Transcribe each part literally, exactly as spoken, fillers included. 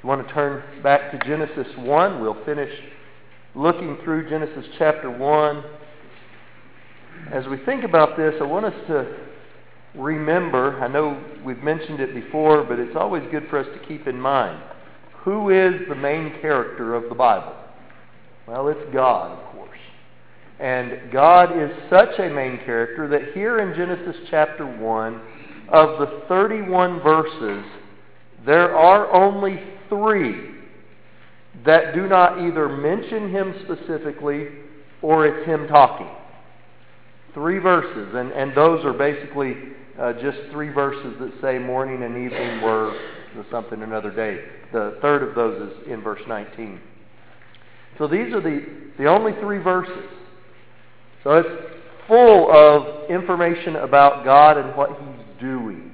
you want to turn back to Genesis one, we'll finish looking through Genesis chapter one. As we think about this, I want us to remember, I know we've mentioned it before, but it's always good for us to keep in mind, who is the main character of the Bible? Well, it's God, of course. And God is such a main character that here in Genesis chapter one, of the thirty-one verses, there are only three that do not either mention Him specifically or it's Him talking. Three verses, and, and those are basically uh, just three verses that say morning and evening were something another day. The third of those is in verse nineteen. So these are the, the only three verses. So it's full of information about God and what He's doing.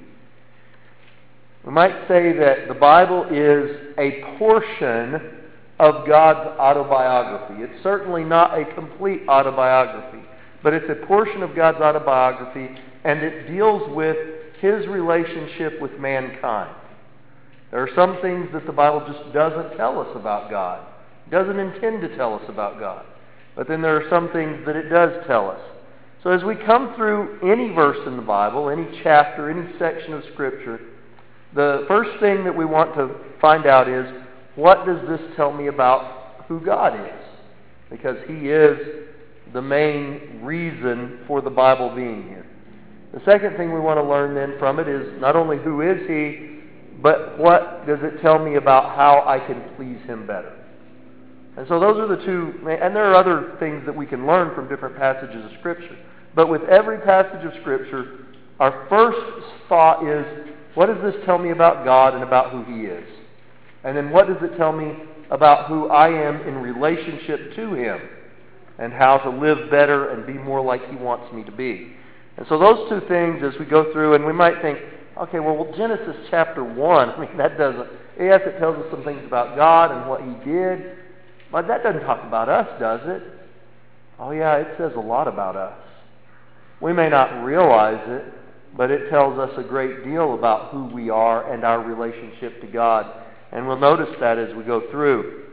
We might say that the Bible is a portion of God's autobiography. It's certainly not a complete autobiography, but it's a portion of God's autobiography, and it deals with His relationship with mankind. There are some things that the Bible just doesn't tell us about God. It doesn't intend to tell us about God. But then there are some things that it does tell us. So as we come through any verse in the Bible, any chapter, any section of Scripture, the first thing that we want to find out is, what does this tell me about who God is? Because He is the main reason for the Bible being here. The second thing we want to learn then from it is not only who is He, but what does it tell me about how I can please Him better? And so those are the two, and there are other things that we can learn from different passages of Scripture. But with every passage of Scripture, our first thought is, what does this tell me about God and about who He is? And then what does it tell me about who I am in relationship to Him and how to live better and be more like He wants me to be? And so those two things as we go through, and we might think, okay, well, Genesis chapter one, I mean, that doesn't, yes, it tells us some things about God and what He did, but that doesn't talk about us, does it? Oh yeah, it says a lot about us. We may not realize it, but it tells us a great deal about who we are and our relationship to God. And we'll notice that as we go through.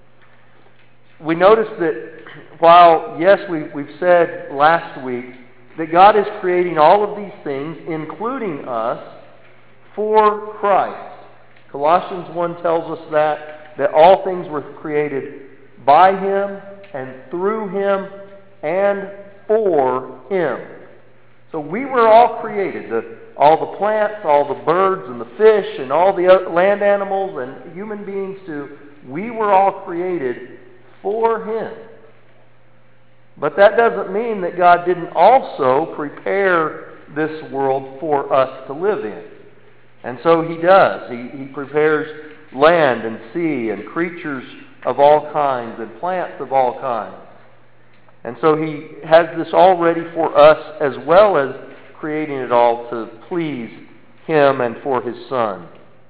We notice that while, yes, we, we've said last week that God is creating all of these things, including us, for Christ. Colossians one tells us that, that all things were created by Him and through Him and for Him. So we were all created. The, all the plants, all the birds and the fish and all the land animals and human beings too, we were all created for Him. But that doesn't mean that God didn't also prepare this world for us to live in. And so He does. He, he prepares land and sea and creatures of all kinds and plants of all kinds. And so He has this all ready for us as well as creating it all to please Him and for His Son.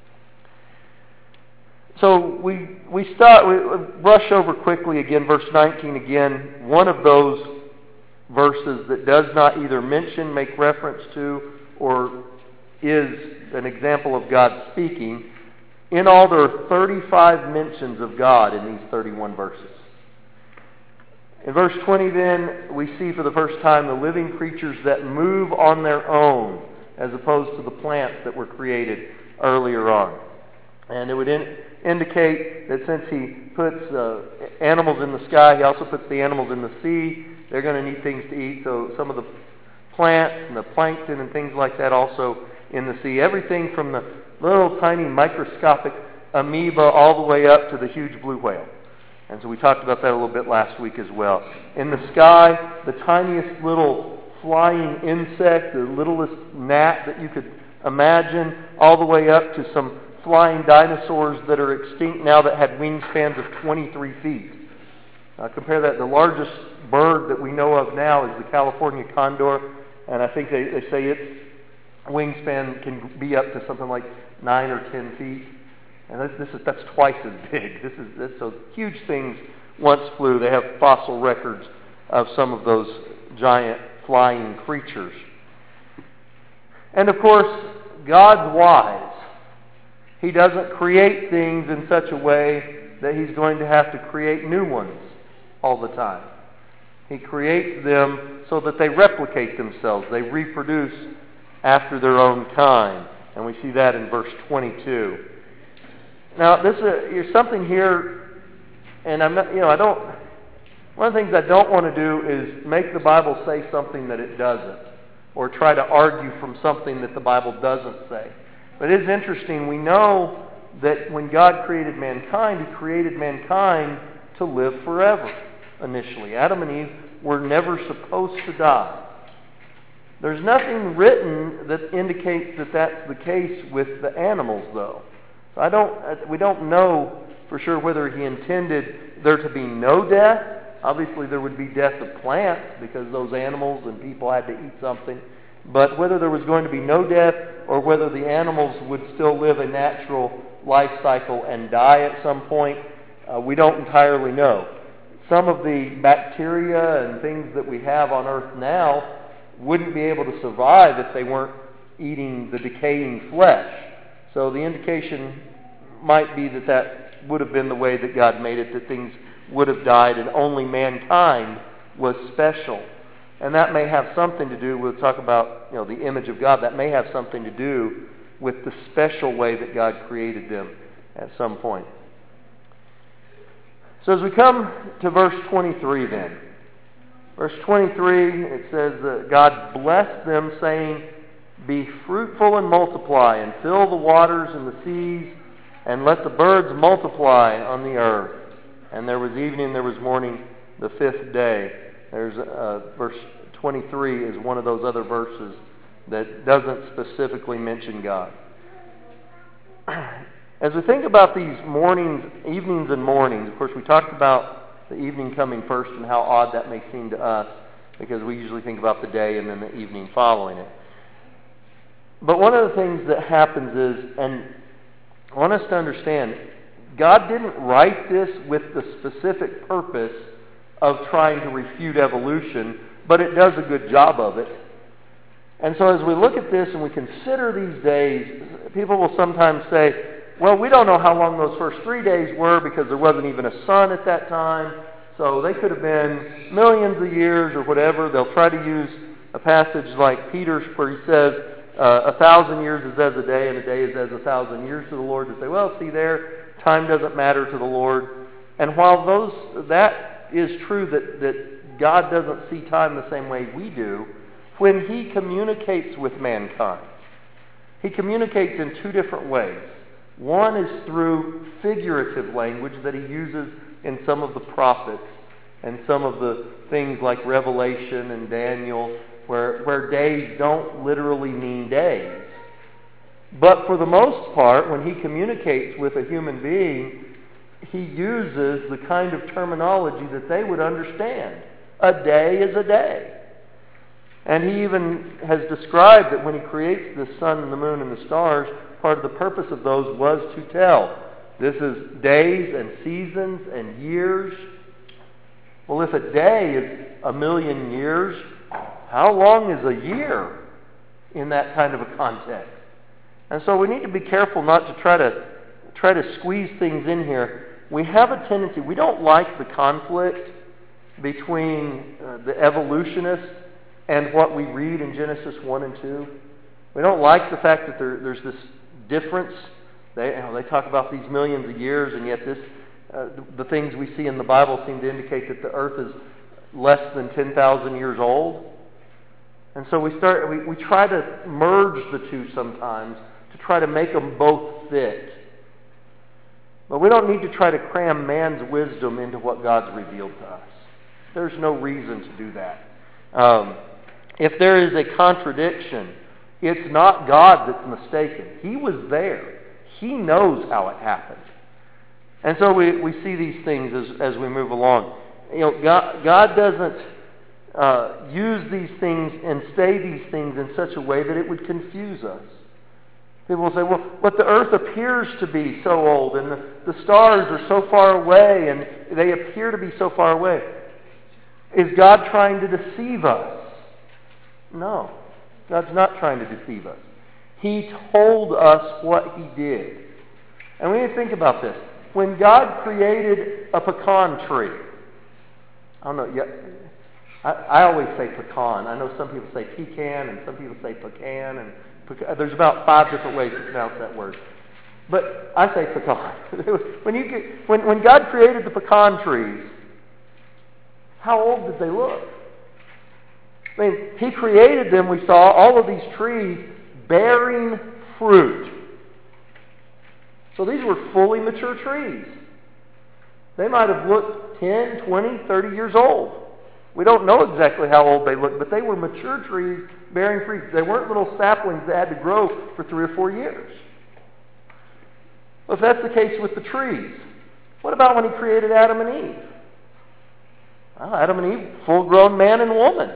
So we we start, we brush over quickly again, verse nineteen again, one of those verses that does not either mention, make reference to, or is an example of God speaking. In all, there are thirty-five mentions of God in these thirty-one verses. In verse twenty then, we see for the first time the living creatures that move on their own, as opposed to the plants that were created earlier on. And it would in, indicate that since He puts uh, animals in the sky, He also puts the animals in the sea. They're going to need things to eat, so some of the plants and the plankton and things like that also in the sea. Everything from the little tiny microscopic amoeba all the way up to the huge blue whale. And so we talked about that a little bit last week as well. In the sky, the tiniest little flying insect, the littlest gnat that you could imagine, all the way up to some flying dinosaurs that are extinct now that had wingspans of twenty-three feet. Uh, compare that, the largest bird that we know of now is the California condor, and I think they, they say its wingspan can be up to something like nine or ten feet. And this, this is, that's twice as big. This is this, so huge things once flew. They have fossil records of some of those giant flying creatures. And of course, God's wise. He doesn't create things in such a way that He's going to have to create new ones all the time. He creates them so that they replicate themselves. They reproduce after their own kind. And we see that in verse twenty-two. Now, this is there's something here, and I'm not, you know, I don't, one of the things I don't want to do is make the Bible say something that it doesn't, or try to argue from something that the Bible doesn't say. But it is interesting. We know that when God created mankind, He created mankind to live forever initially. Adam and Eve were never supposed to die. There's nothing written that indicates that that's the case with the animals, though. So I don't, we don't know for sure whether He intended there to be no death. Obviously, there would be death of plants because those animals and people had to eat something. But whether there was going to be no death or whether the animals would still live a natural life cycle and die at some point, uh, we don't entirely know. Some of the bacteria and things that we have on earth now wouldn't be able to survive if they weren't eating the decaying flesh. So the indication might be that that would have been the way that God made it, that things would have died and only mankind was special. And that may have something to do, we'll talk about, you know, the image of God, that may have something to do with the special way that God created them at some point. So as we come to verse twenty-three then, verse twenty-three, it says that God blessed them, saying, "Be fruitful and multiply, and fill the waters and the seas, and let the birds multiply on the earth." And there was evening, there was morning, the fifth day. There's uh, verse twenty-three is one of those other verses that doesn't specifically mention God. As we think about these mornings, evenings and mornings, of course we talked about the evening coming first and how odd that may seem to us because we usually think about the day and then the evening following it. But one of the things that happens is, and I want us to understand, God didn't write this with the specific purpose of trying to refute evolution, but it does a good job of it. And so as we look at this and we consider these days, people will sometimes say, well, we don't know how long those first three days were because there wasn't even a sun at that time, so they could have been millions of years or whatever. They'll try to use a passage like Peter's where he says, uh, a thousand years is as a day and a day is as a thousand years to the Lord, to say, well, see there, time doesn't matter to the Lord. And while those that is true that, that God doesn't see time the same way we do, when He communicates with mankind, He communicates in two different ways. One is through figurative language that He uses in some of the prophets and some of the things like Revelation and Daniel, where, where days don't literally mean days. But for the most part, when He communicates with a human being, He uses the kind of terminology that they would understand. A day is a day. And He even has described that when He creates the sun and the moon and the stars, part of the purpose of those was to tell. This is days and seasons and years. Well, if a day is a million years, how long is a year in that kind of a context? And so we need to be careful not to try to try to squeeze things in here. We have a tendency, we don't like the conflict between uh, the evolutionists and what we read in Genesis one and two. We don't like the fact that there, there's this difference. They, you know, they talk about these millions of years, and yet this, uh, the, the things we see in the Bible seem to indicate that the earth is less than ten thousand years old. And so we start, we, we try to merge the two sometimes to try to make them both fit. But we don't need to try to cram man's wisdom into what God's revealed to us. There's no reason to do that. Um, if there is a contradiction, it's not God that's mistaken. He was there. He knows how it happened. And so we, we see these things as, as we move along. You know, God, God doesn't uh, use these things and say these things in such a way that it would confuse us. People will say, well, but the earth appears to be so old, and the, the stars are so far away, and they appear to be so far away. Is God trying to deceive us? No. God's not trying to deceive us. He told us what He did. And we need to think about this. When God created a pecan tree, I don't know, yeah, I, I always say pecan. I know some people say pecan and some people say pecan. and pecan. There's about five different ways to pronounce that word. But I say pecan. when, you get, when, when God created the pecan trees, how old did they look? I mean, He created them, we saw, all of these trees bearing fruit. So these were fully mature trees. They might have looked ten, twenty, thirty years old. We don't know exactly how old they looked, but they were mature trees bearing fruit. They weren't little saplings that had to grow for three or four years. Well, if that's the case with the trees, what about when He created Adam and Eve? Well, Adam and Eve, full-grown man and woman.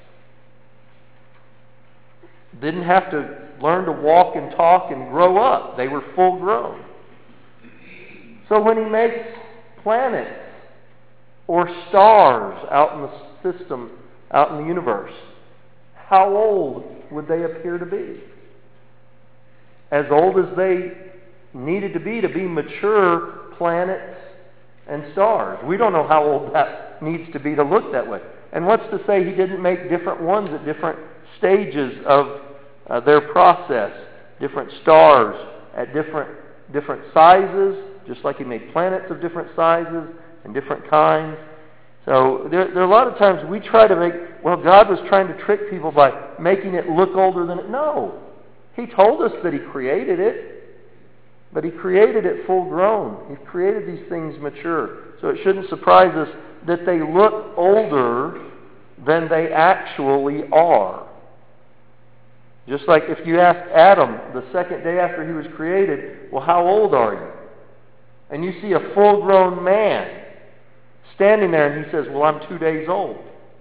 Didn't have to learn to walk and talk and grow up. They were full-grown. So when He makes planets or stars out in the system, out in the universe, how old would they appear to be? As old as they needed to be to be mature planets and stars. We don't know how old that needs to be to look that way. And what's to say He didn't make different ones at different stages of uh, their process, different stars at different different sizes, just like He made planets of different sizes and different kinds. So there, there are a lot of times we try to make, well, God was trying to trick people by making it look older than it. No. He told us that He created it, but He created it full grown. He created these things mature. So it shouldn't surprise us that they look older than they actually are. Just like if you ask Adam the second day after he was created, well, how old are you? And you see a full-grown man standing there and he says, well, I'm two days old.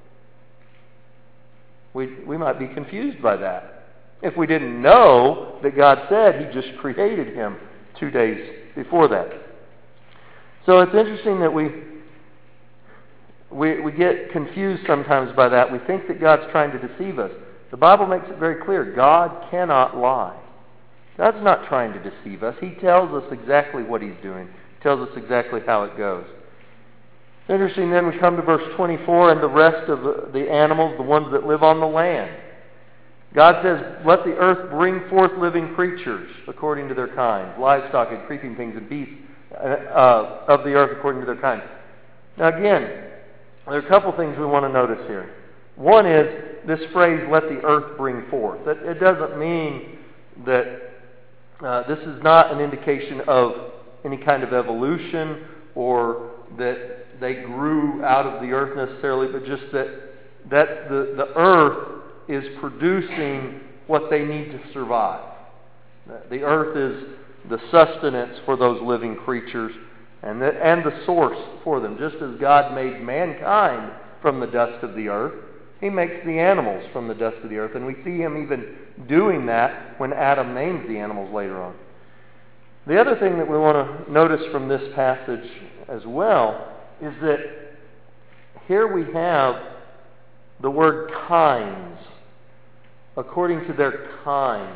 We, we might be confused by that. If we didn't know that God said He just created him two days before that. So it's interesting that we, we, we get confused sometimes by that. We think that God's trying to deceive us. The Bible makes it very clear. God cannot lie. God's not trying to deceive us. He tells us exactly what He's doing. He tells us exactly how it goes. It's interesting then we come to verse twenty-four, and the rest of the, the animals, the ones that live on the land. God says, let the earth bring forth living creatures according to their kinds, livestock and creeping things and beasts uh, of the earth according to their kinds. Now again, there are a couple things we want to notice here. One is this phrase, let the earth bring forth. It, it doesn't mean that uh, this is not an indication of any kind of evolution or that they grew out of the earth necessarily, but just that, that the, the earth is producing what they need to survive. The earth is the sustenance for those living creatures and the, and the source for them. Just as God made mankind from the dust of the earth, He makes the animals from the dust of the earth. And we see Him even doing that when Adam names the animals later on. The other thing that we want to notice from this passage as well is that here we have the word kinds, according to their kind.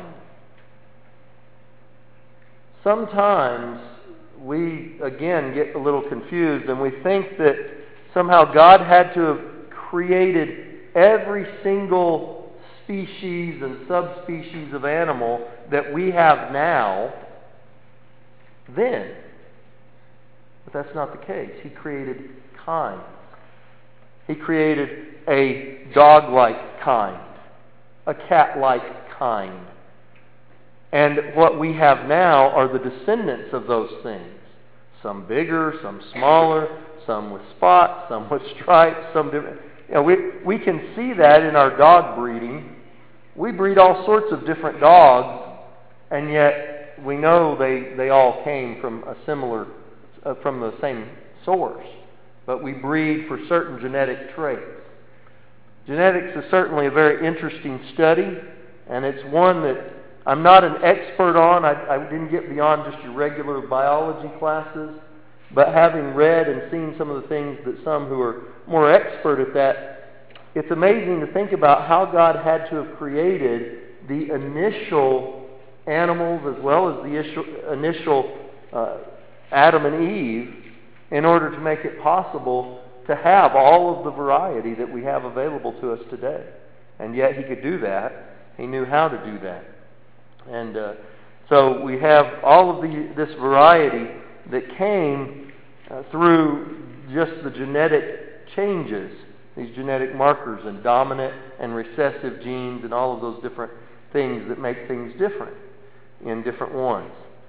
Sometimes we, again, get a little confused and we think that somehow God had to have created every single species and subspecies of animal that we have now then. But that's not the case. He created kinds. He created a dog-like kind, a cat-like kind. And what we have now are the descendants of those things. Some bigger, some smaller, some with spots, some with stripes, some different. You know, we, we can see that in our dog breeding. We breed all sorts of different dogs, and yet we know they, they all came from a similar, uh, from the same source. But we breed for certain genetic traits. Genetics is certainly a very interesting study, and it's one that I'm not an expert on. I, I didn't get beyond just your regular biology classes. But having read and seen some of the things that some who are more expert at that, it's amazing to think about how God had to have created the initial animals as well as the initial uh, Adam and Eve in order to make it possible to have all of the variety that we have available to us today. And yet he could do that. He knew how to do that. And uh, so we have all of the, this variety that came uh, through just the genetic changes, these genetic markers and dominant and recessive genes and all of those different things that make things different in different ones.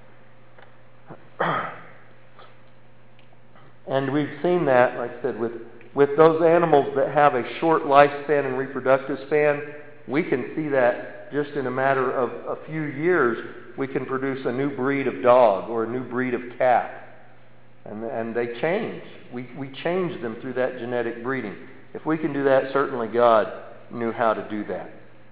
And we've seen that, like I said, with, with those animals that have a short lifespan and reproductive span. We can see that just in a matter of a few years, we can produce a new breed of dog or a new breed of cat. And, and they change. We, we change them through that genetic breeding. If we can do that, certainly God knew how to do that.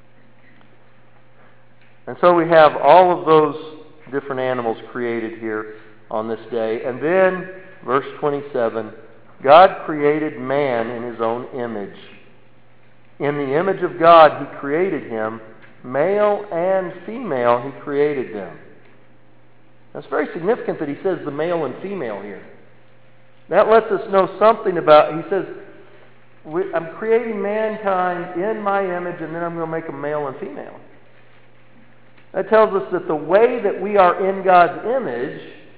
And so we have all of those different animals created here on this day. And then, verse twenty-seven, God created man in his own image. In the image of God he created him. Male and female he created them. That's very significant that he says the male and female here. That lets us know something about, he says, I'm creating mankind in my image, and then I'm going to make them male and female. That tells us that the way that we are in God's image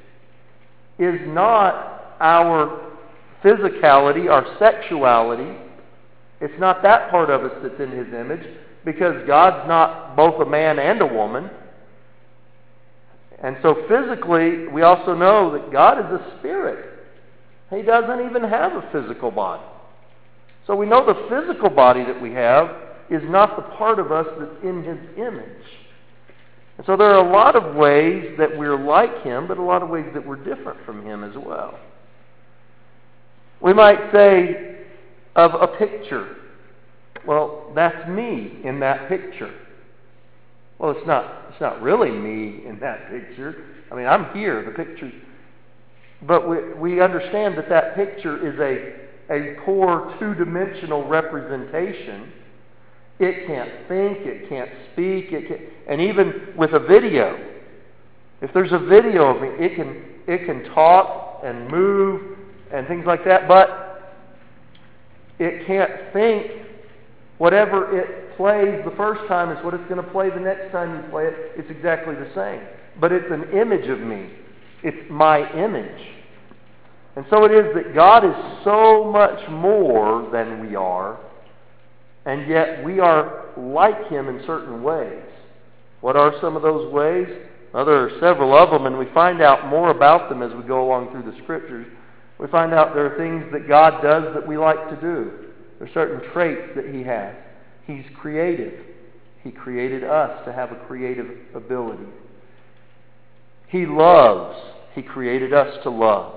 is not our physicality, our sexuality. It's not that part of us that's in his image, because God's not both a man and a woman. And so physically, we also know that God is a spirit. He doesn't even have a physical body. So we know the physical body that we have is not the part of us that's in his image. And so there are a lot of ways that we're like him, but a lot of ways that we're different from him as well. We might say of a picture, well, that's me in that picture. Well, it's not, it's not really me in that picture. I mean, I'm here, the picture's... But we, we understand that that picture is a, a poor two-dimensional representation. It can't think, it can't speak, it can, and even with a video, if there's a video of me, it can, it can talk and move and things like that, but it can't think. Whatever it plays the first time is what it's going to play the next time you play it. It's exactly the same. But it's an image of me. It's my image. And so it is that God is so much more than we are, and yet we are like him in certain ways. What are some of those ways? Well, there are several of them, and we find out more about them as we go along through the Scriptures. We find out there are things that God does that we like to do. There are certain traits that he has. He's creative. He created us to have a creative ability. He loves. He created us to love.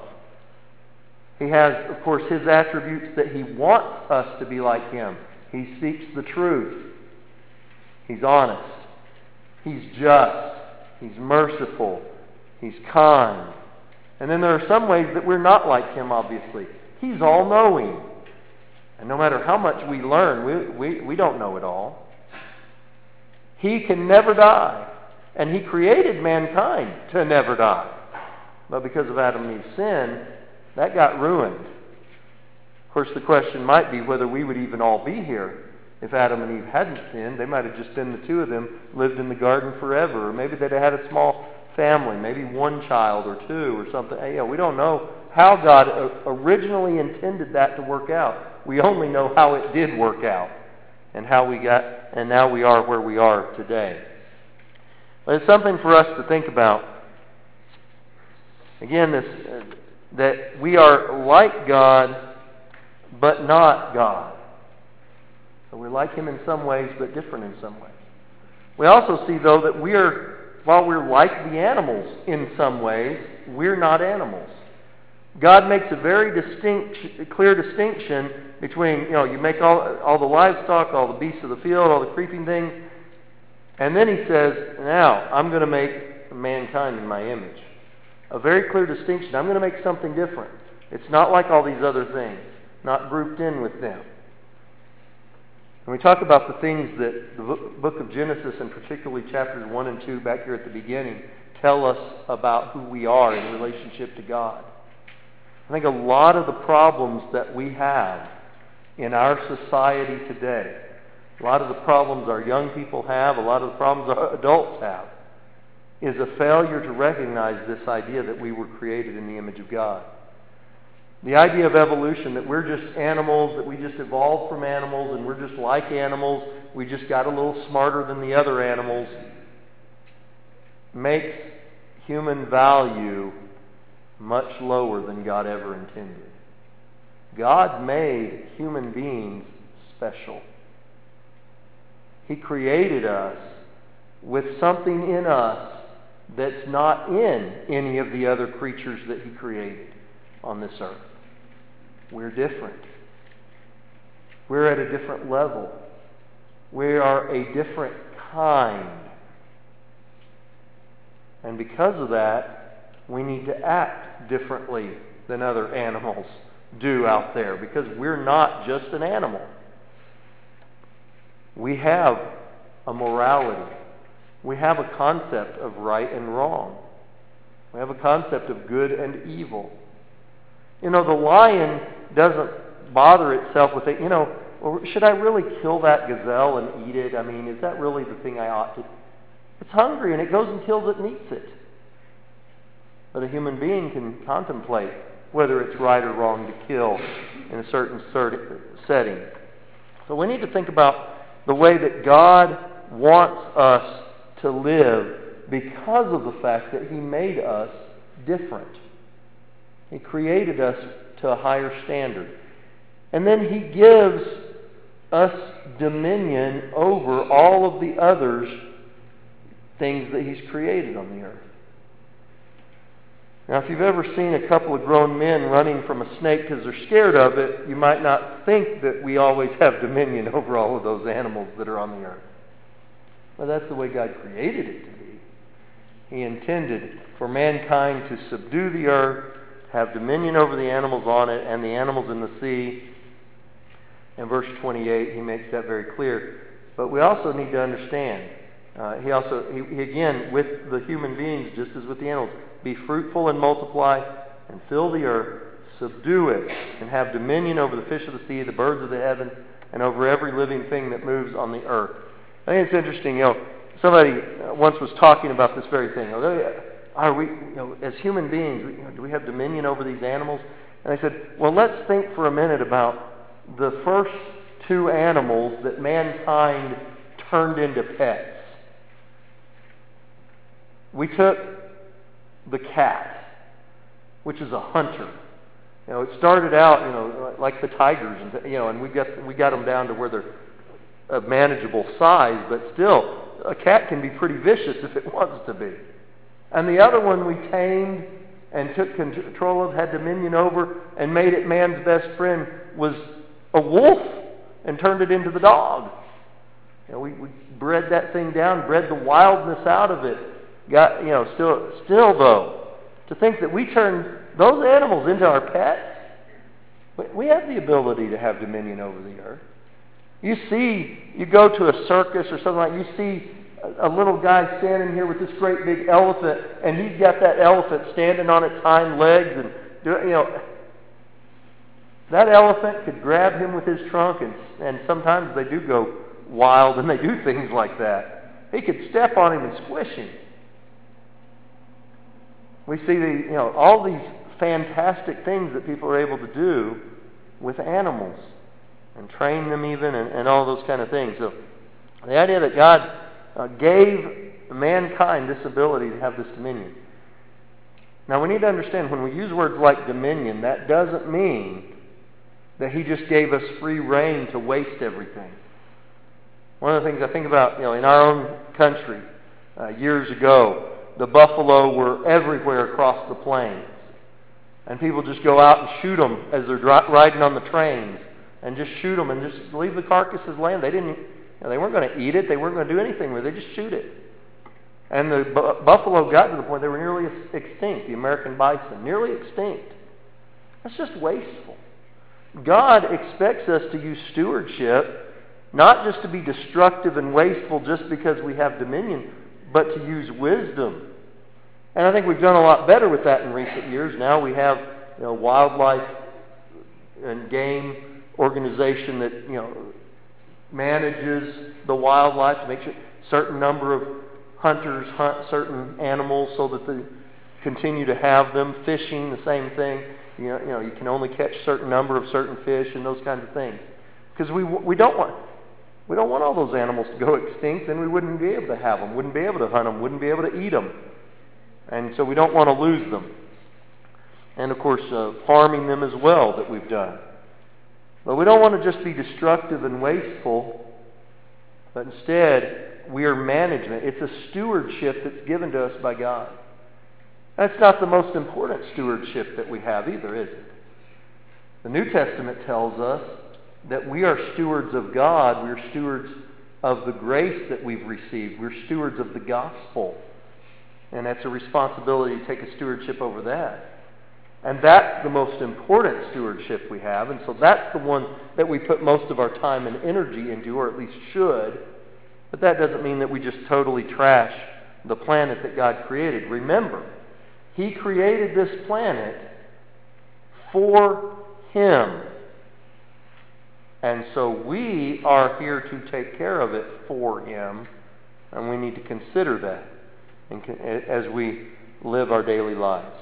He has, of course, his attributes that he wants us to be like him. He speaks the truth. He's honest. He's just. He's merciful. He's kind. And then there are some ways that we're not like him, obviously. He's all-knowing. And no matter how much we learn, we, we, we don't know it all. He can never die. And he created mankind to never die. But because of Adam and Eve's sin, that got ruined. Of course, the question might be whether we would even all be here if Adam and Eve hadn't sinned. They might have just been the two of them, lived in the garden forever. Or maybe they'd have had a small family, maybe one child or two or something. You know, we don't know how God originally intended that to work out. We only know how it did work out and how we got, and now we are where we are today. But it's something for us to think about. Again, this uh, that we are like God, but not God. So we're like him in some ways, but different in some ways. We also see, though, that we are, while we're like the animals in some ways, we're not animals. God makes a very distinct, clear distinction between, you know, you make all, all the livestock, all the beasts of the field, all the creeping things, and then he says, now, I'm going to make mankind in my image. A very clear distinction. I'm going to make something different. It's not like all these other things, not grouped in with them. When we talk about the things that the book of Genesis, and particularly chapters one and two back here at the beginning, tell us about who we are in relationship to God. I think a lot of the problems that we have in our society today, a lot of the problems our young people have, a lot of the problems our adults have, is a failure to recognize this idea that we were created in the image of God. The idea of evolution, that we're just animals, that we just evolved from animals, and we're just like animals, we just got a little smarter than the other animals, makes human value much lower than God ever intended. God made human beings special. He created us with something in us that's not in any of the other creatures that He created on this earth. We're different. We're at a different level. We are a different kind. And because of that, we need to act differently than other animals do out there, because we're not just an animal. We have a morality. We have a concept of right and wrong. We have a concept of good and evil. You know, the lion doesn't bother itself with it. You know, should I really kill that gazelle and eat it? I mean, is that really the thing I ought to? It's hungry and it goes and kills it and eats it. But a human being can contemplate whether it's right or wrong to kill in a certain setting. So we need to think about the way that God wants us to live because of the fact that He made us different. He created us to a higher standard. And then He gives us dominion over all of the others, things that He's created on the earth. Now, if you've ever seen a couple of grown men running from a snake because they're scared of it, you might not think that we always have dominion over all of those animals that are on the earth. But that's the way God created it to be. He intended for mankind to subdue the earth, have dominion over the animals on it and the animals in the sea. In verse twenty-eight, He makes that very clear. But we also need to understand, uh, He also, he, he again, with the human beings, just as with the animals, be fruitful and multiply and fill the earth, subdue it, and have dominion over the fish of the sea, the birds of the heaven, and over every living thing that moves on the earth. I think it's interesting, you know, somebody once was talking about this very thing. Are we, you know, as human beings, you know, do we have dominion over these animals? And I said, well, let's think for a minute about the first two animals that mankind turned into pets. We took the cat, which is a hunter. You know, it started out, you know, like the tigers, and you know, and we got we got them down to where they're a manageable size, but still, a cat can be pretty vicious if it wants to be. And the other one we tamed and took control of, had dominion over, and made it man's best friend, was a wolf, and turned it into the dog. You know, we, we bred that thing down, bred the wildness out of it. Got, you know, still, still though, to think that we turned those animals into our pets, we have the ability to have dominion over the earth. You see, you go to a circus or something like, you see a, a little guy standing here with this great big elephant, and he's got that elephant standing on its hind legs, and you know, that elephant could grab him with his trunk, and and sometimes they do go wild and they do things like that. He could step on him and squish him. We see the, you know, all these fantastic things that people are able to do with animals and train them even and, and all those kind of things. So the idea that God uh, gave mankind this ability to have this dominion. Now we need to understand when we use words like dominion, that doesn't mean that He just gave us free rein to waste everything. One of the things I think about, you know, in our own country uh, years ago, the buffalo were everywhere across the plains. And people just go out and shoot them as they're dri- riding on the trains. And just shoot them and just leave the carcasses laying. They didn't, you know, they weren't going to eat it. They weren't going to do anything with it. They just shoot it. And the bu- buffalo got to the point they were nearly extinct. The American bison, nearly extinct. That's just wasteful. God expects us to use stewardship, not just to be destructive and wasteful just because we have dominion, but to use wisdom And I think we've done a lot better with that in recent years. Now we have, you know, wildlife and game organization that, you know, manages the wildlife to make sure certain number of hunters hunt certain animals so that they continue to have them. Fishing, the same thing. You know, you know, you can only catch a certain number of certain fish and those kinds of things. Because we we don't want we don't want all those animals to go extinct. Then we wouldn't be able to have them, wouldn't be able to hunt them, wouldn't be able to eat them. And so we don't want to lose them. And of course, uh, farming them as well that we've done. But we don't want to just be destructive and wasteful, but instead, we are management. It's a stewardship that's given to us by God. That's not the most important stewardship that we have either, is it? The New Testament tells us that we are stewards of God. We're stewards of the grace that we've received. We're stewards of the gospel. And that's a responsibility to take a stewardship over that. And that's the most important stewardship we have. And so that's the one that we put most of our time and energy into, or at least should. But that doesn't mean that we just totally trash the planet that God created. Remember, He created this planet for Him. And so we are here to take care of it for Him. And we need to consider that as we live our daily lives.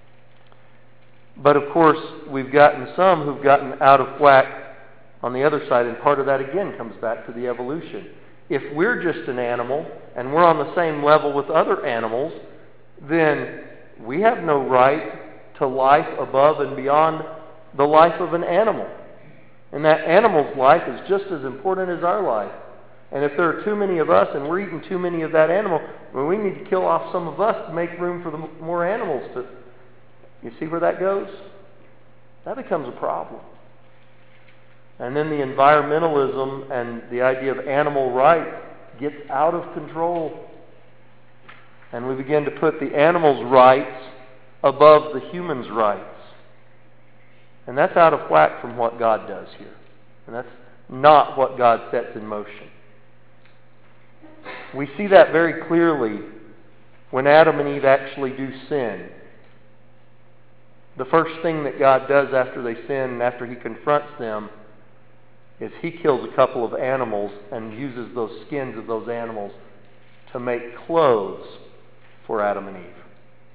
But of course, we've gotten some who've gotten out of whack on the other side, and part of that again comes back to the evolution. If we're just an animal and we're on the same level with other animals, then we have no right to life above and beyond the life of an animal. And that animal's life is just as important as our life. And if there are too many of us and we're eating too many of that animal, well, we need to kill off some of us to make room for the more animals. To, you see where that goes? That becomes a problem. And then the environmentalism and the idea of animal rights gets out of control. And we begin to put the animal's rights above the human's rights. And that's out of whack from what God does here. And that's not what God sets in motion. We see that very clearly when Adam and Eve actually do sin. The first thing that God does after they sin and after He confronts them is He kills a couple of animals and uses those skins of those animals to make clothes for Adam and Eve.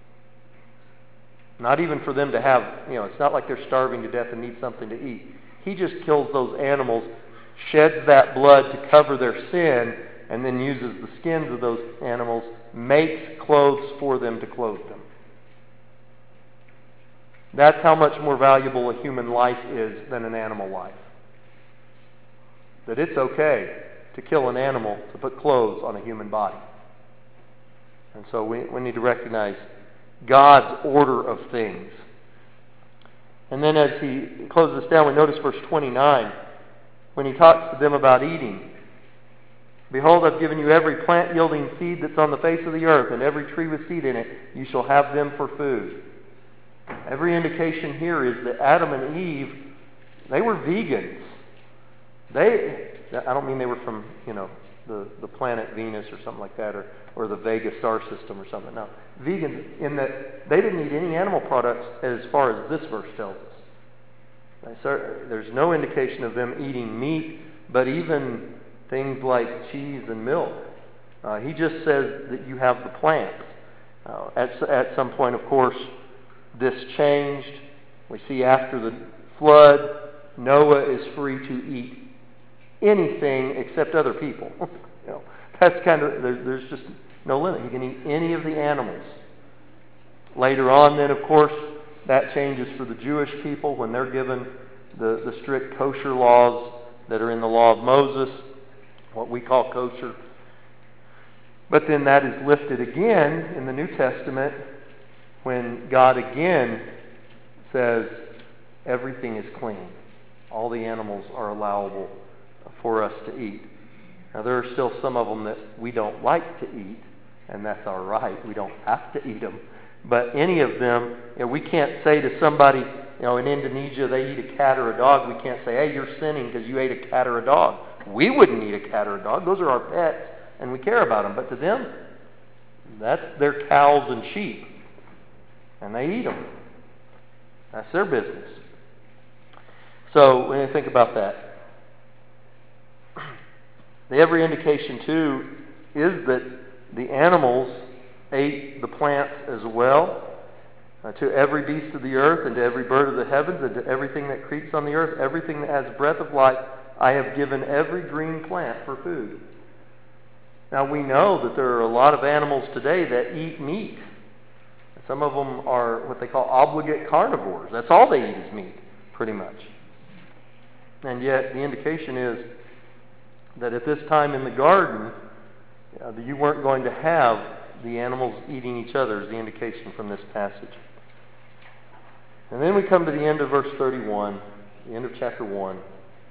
Not even for them to have, you know, it's not like they're starving to death and need something to eat. He just kills those animals, sheds that blood to cover their sin, and then uses the skins of those animals, makes clothes for them to clothe them. That's how much more valuable a human life is than an animal life. That it's okay to kill an animal to put clothes on a human body. And so we, we need to recognize God's order of things. And then as he closes this down, we notice verse twenty-nine, when he talks to them about eating. Behold, I've given you every plant yielding seed that's on the face of the earth, and every tree with seed in it. You shall have them for food. Every indication here is that Adam and Eve, they were vegans. They, I don't mean they were from, you know, the, the planet Venus or something like that, or, or the Vega star system or something. No, vegans in that they didn't eat any animal products as far as this verse tells us. There's no indication of them eating meat, but even things like cheese and milk. Uh, he just says that you have the plants. Uh, at, at some point, of course, this changed. We see after the flood, Noah is free to eat anything except other people. You know, that's kind of, there, there's just no limit. He can eat any of the animals. Later on, then, of course, that changes for the Jewish people when they're given the, the strict kosher laws that are in the law of Moses, what we call kosher. But then that is lifted again in the New Testament when God again says everything is clean. All the animals are allowable for us to eat. Now there are still some of them that we don't like to eat, and that's our right. We don't have to eat them. But any of them, you know, we can't say to somebody, you know, in Indonesia they eat a cat or a dog. We can't say, hey, you're sinning because you ate a cat or a dog. We wouldn't eat a cat or a dog. Those are our pets, and we care about them. But to them, That's their cows and sheep. And they eat them. That's their business. So when you think about that, the every indication too is that the animals ate the plants as well. Uh, to every beast of the earth, and to every bird of the heavens, and to everything that creeps on the earth, everything that has breath of life, I have given every green plant for food. Now we know that there are a lot of animals today that eat meat. Some of them are what they call obligate carnivores. That's all they eat is meat, pretty much. And yet the indication is that at this time in the garden, uh, you weren't going to have the animals eating each other, is the indication from this passage. And then we come to the end of verse thirty-one, the end of chapter one.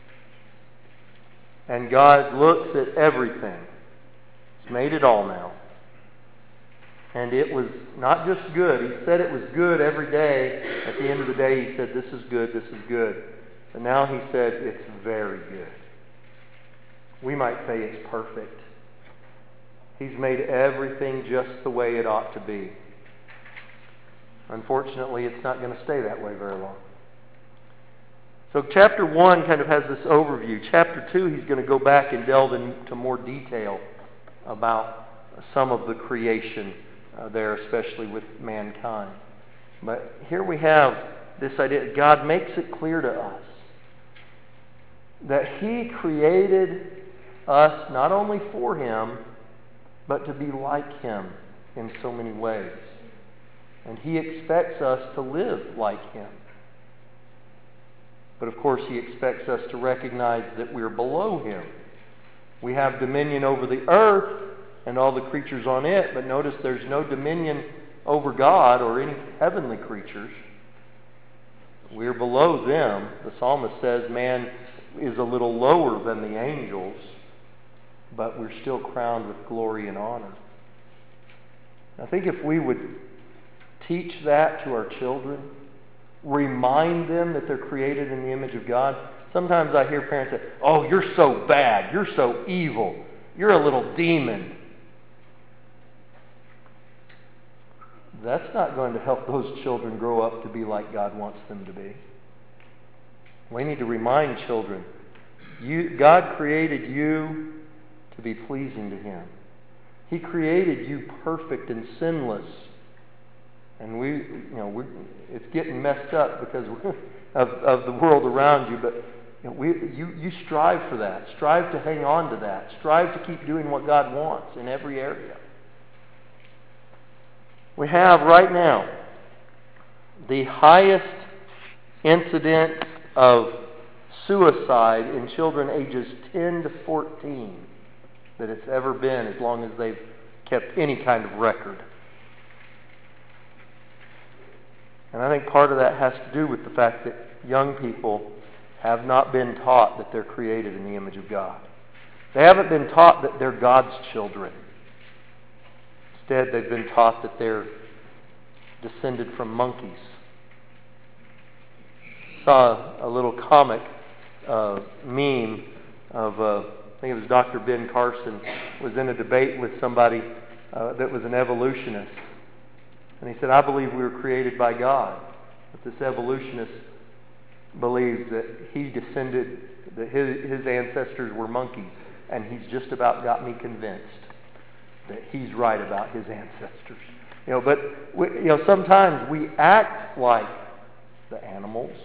And God looks at everything. He's made it all now. And it was not just good. He said it was good every day. At the end of the day, he said, this is good, this is good. But now he said, it's very good. We might say it's perfect. He's made everything just the way it ought to be. Unfortunately, it's not going to stay that way very long. So chapter one kind of has this overview. Chapter two, he's going to go back and delve into more detail about some of the creation uh, there, especially with mankind. But here we have this idea. God makes it clear to us that he created us not only for him, but to be like him in so many ways. And he expects us to live like him. But of course, he expects us to recognize that we're below him. We have dominion over the earth and all the creatures on it, but notice there's no dominion over God or any heavenly creatures. We're below them. The psalmist says man is a little lower than the angels, but we're still crowned with glory and honor. I think if we would teach that to our children, remind them that they're created in the image of God. Sometimes I hear parents say, oh, you're so bad, you're so evil, you're a little demon. That's not going to help those children grow up to be like God wants them to be. We need to remind children, you, God created you to be pleasing to him. He created you perfect and sinless. And we, you know, we, it's getting messed up because of, of the world around you. But you know, we, you, you strive for that. Strive to hang on to that. Strive to keep doing what God wants in every area. We have right now the highest incidence of suicide in children ages ten to fourteen that it's ever been as long as they've kept any kind of record. And I think part of that has to do with the fact that young people have not been taught that they're created in the image of God. They haven't been taught that they're God's children. Instead, they've been taught that they're descended from monkeys. Saw a little comic uh, meme of, uh, I think it was Doctor Ben Carson, was in a debate with somebody uh, that was an evolutionist. And he said, I believe we were created by God. But this evolutionist believes that he descended, that his, his ancestors were monkeys. And he's just about got me convinced that he's right about his ancestors. You know, but we, you know, sometimes we act like the animals,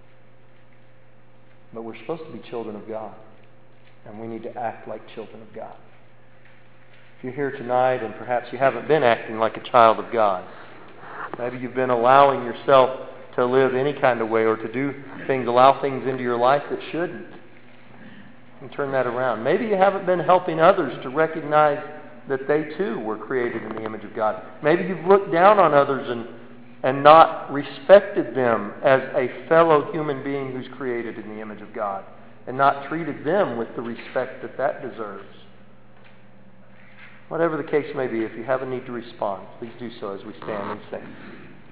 but we're supposed to be children of God. And we need to act like children of God. If you're here tonight and perhaps you haven't been acting like a child of God, maybe you've been allowing yourself to live any kind of way or to do things, allow things into your life that shouldn't. And turn that around. Maybe you haven't been helping others to recognize that they too were created in the image of God. Maybe you've looked down on others and, and not respected them as a fellow human being who's created in the image of God and not treated them with the respect that that deserves. Whatever the case may be, if you have a need to respond, please do so as we stand and sing.